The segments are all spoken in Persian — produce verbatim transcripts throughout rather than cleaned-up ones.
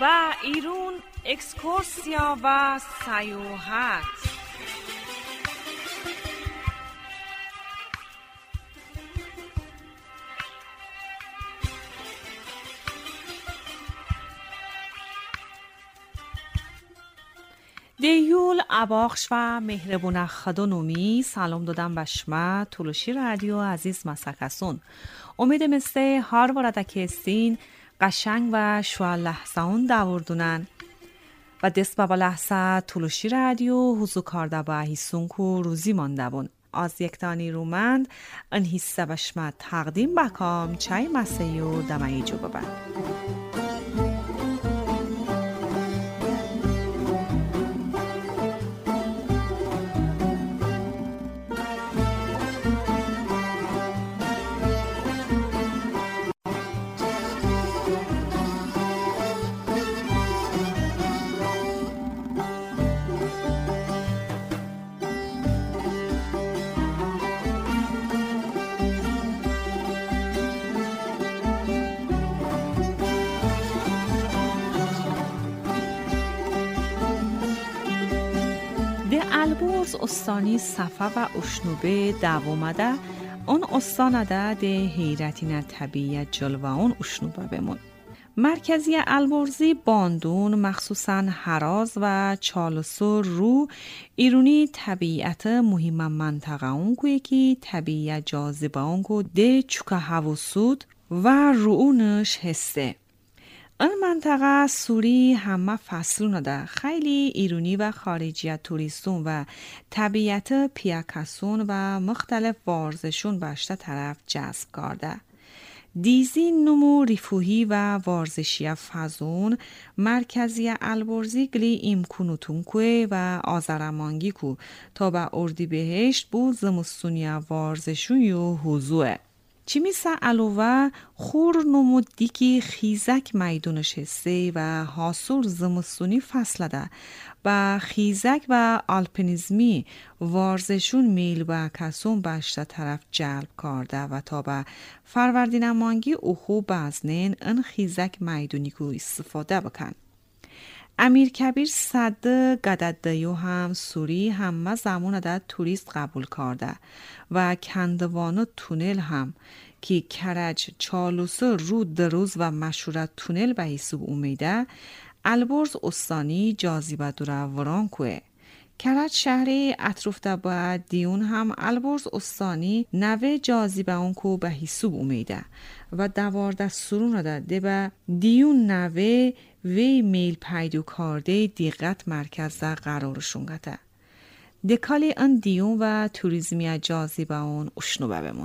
و ایرون اکسکورسیا و سیاحت. دیول اباخش و مهربون خدونومی سلام دادم بشما تولوشی رادیو عزیز مسکسون. امید مثل هار ورده که استین قشنگ و شوال لحظهون داوردونن و دست بابا لحظه تولوشی رادیو حضو کارده با هیسون کو روزی مانده بون. از یک تانی رومند ان حصه بشما تقدیم بکام چای مسیو دمایی جو ببن. البرز استانی صفا و اشنوبه دوامده اون استانده ده حیرتین طبیعت جلوه اون اشنوبه بمون. مرکزی البرزی باندون مخصوصاً هراز و چالسو رو ایرونی طبیعت مهم منطقه اون که یکی طبیعت جاذبه اون که ده چوکه هوسود و روونش هسته. این منطقه سوری همه فصلونه ده خیلی ایرونی و خارجی توریستون و طبیعت پیاکسون و مختلف ورزشون باشته طرف جذب کرده. دیزی نمو ریفوهی و ورزشی فزون مرکزی البرزی گلی امکانوتون که و آزرمانگی که تا به اردیبهشت بود زمستونی ورزشون یو حضوه. چی میسه علاوه خور نمو دیکی خیزک میدونش هسته و حاصل زمستونی فصله ده با خیزک و آلپینیزمی ورزشون میل و کسون باشته طرف جلب کرده و تا به فروردین مانگی اوخو بزنین این خیزک میدونی که استفاده بکن. امیر کبیر صد گددیو هم سوری همه زمان ده توریست قبول کرده و کندوانو تونل هم که کرج چالوسه رو دروز و مشهور تونل به حساب اومیده البرز استانی جاذبه دوره وران کوه. کرج شهری اطراف ده با دیون هم البرز استانی نوه جاذبه اون کو به حساب اومیده و دوارده سرون ده ده به دیون نوه وی میل پیدو کرده دیقت مرکز ده قرارشون گده. دکالی ان دیون و توریزمی جاذبه اون اشنوبه بمون.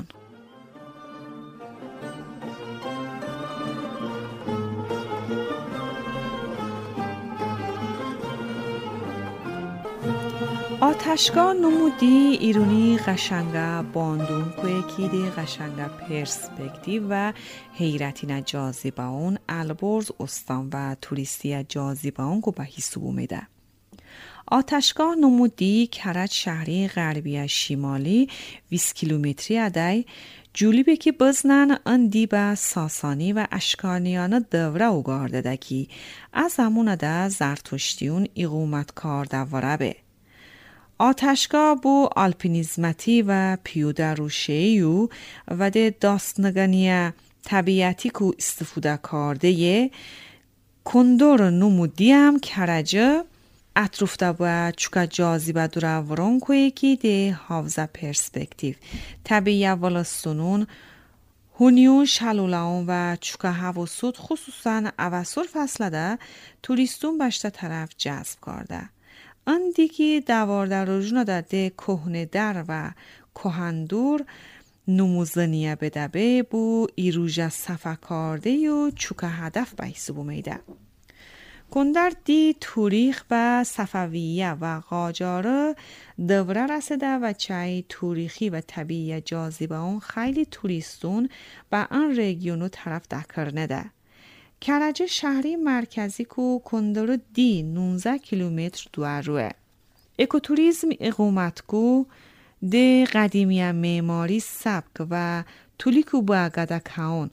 آتشگاه نمودی ایرونی قشنگه باندون که کیده قشنگه پرسپکتیو و حیرتین جاذبه اون البرز استان و توریستی جاذبه اون که به حساب اومده. آتشگاه نمودی کرج شهری غربی شمالی بیست کیلومتری ادای جولیبه که بزنن ان دیبه ساسانی و اشکانیان دوره اوگارده ده که از همون ده زرتشتیون اقامت کار دوره به. آتشگاه بو آلپینیزمتی و پیوده روشهیو و ده داستنگانی طبیعتی که استفاده کرده یه کندور نمودی هم کرجه اطروف ده با چوکا جاذبه دوره وران که یکی ده حافظه پرسپکتیو طبیعی ولستونون هونیون شلولان و چوکا هواسود خصوصا اواسور فصله ده توریستون باشته طرف جذب کرده. آن دیگه دوارده روزونه ده کهنه در و کهندور نموزنیه بدبه بو ایروژه صفا کرده و چوکه هدف به حساب میده. کندر دی توریخ و صفویه و قاجاره دوره رسیده و چای توریخی و طبیعی جاذبه اون خیلی توریستون به آن رژیونو طرف دکرنه ده. کرج شهری مرکزی کو کندر دی نوزده کیلومتر دوروه. اکوتوریزم اقامتگو ده قدیمی معماری سبک و تولیکو با گده کهون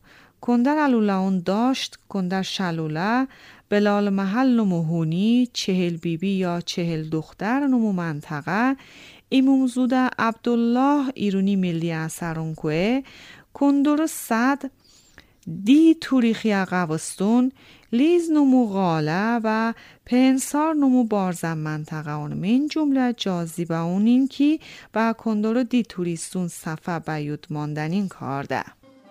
کندر علولاون داشت کندر شلوله بلال محل نمو هونی چهل بیبی یا چهل دختر نمو منطقه ایموم زوده عبدالله ایرونی ملی اثرونکوه کندر صد دی توریخی قوستون لیز نمو غاله و پنسار نمو بارزم منطقه اون من جمله جازیبه اون این که با کندر دی توریستون صفه بیود ماندنین کارده.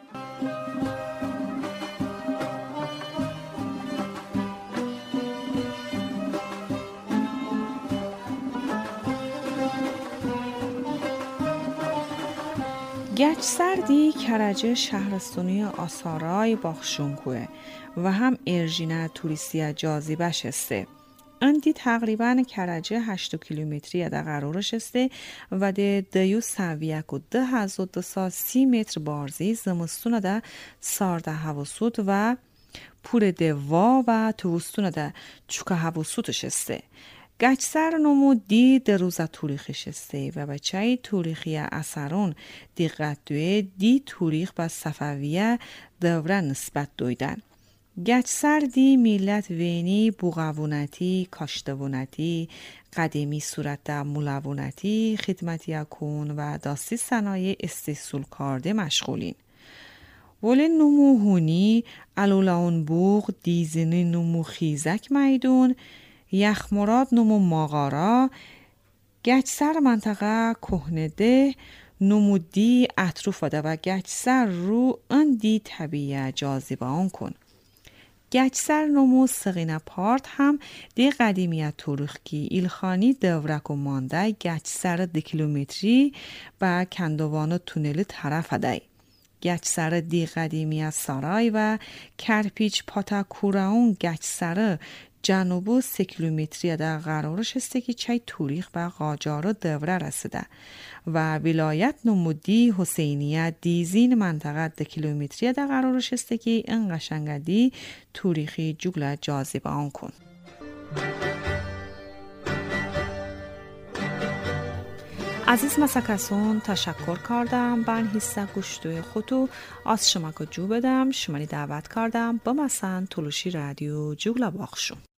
گچ سردی کرجه شهرستونی آسارای باخشونکوه و هم ارژینه توریستی جاذبه شسته. اندی تقریبا کرجه هشت کیلومتری در قرارش استه و ده دیو سویک و ده هزار دو سی متر بارزی زمستون ده سارده هواسود و پور دوا و توستون ده چوکه هواسودش استه. گچسر نمو دی در روزا توریخش استه و بچه توریخی اثرون دیقت دوی دی توریخ با صفویه دوره نسبت دویدن. گچسر دی میلت وینی بوغوونتی، کاشتوونتی، قدیمی صورت مولوونتی، خدمتی اکون و داستی صنایع استحصول کارده مشغولین. ولی نمو هونی علولاون بوغ دیزنی نمو خیزک میدون یخمراد نمو ماغارا گچسر منطقه کهنده نمو دی اطروف ده و گچسر رو ان دی طبیعه جاذبه آن کن. گچسر نمو سقینه پارت هم دی قدیمیت تاریخی ایلخانی دورک و مانده گچسر دی کیلومتری با کندوان تونل طرف ده. گچسر دی قدیمیت سارای و کرپیچ پاتا کوراون گچسر جنوبو سه کیلومتری در قرارش است که چای توریخ و قاجار دوره رسیده و ولایت نمودی حسینیه دیزین منطقه ده کیلومتری در قرارش است که این قشنگدی توریخی جگل جاذبه آن کن. عزیز مسکسون تشکر کردم بان حصه گوشتوی خودو از شما که جو بدم شمانی دعوت کردم با مثلا تلوشی رادیو جگل باخشون.